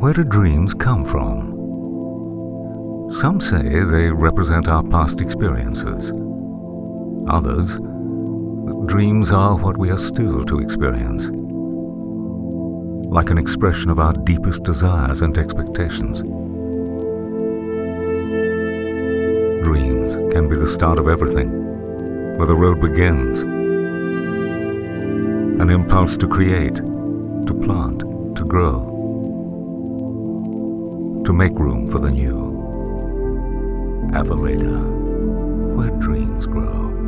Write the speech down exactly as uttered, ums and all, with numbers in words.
Where do dreams come from? Some say they represent our past experiences. Others, that dreams are what we are still to experience, like an expression of our deepest desires and expectations. Dreams can be the start of everything, where the road begins. An impulse to create, to plant, to grow, to make room for the new. Aveleda, where dreams grow.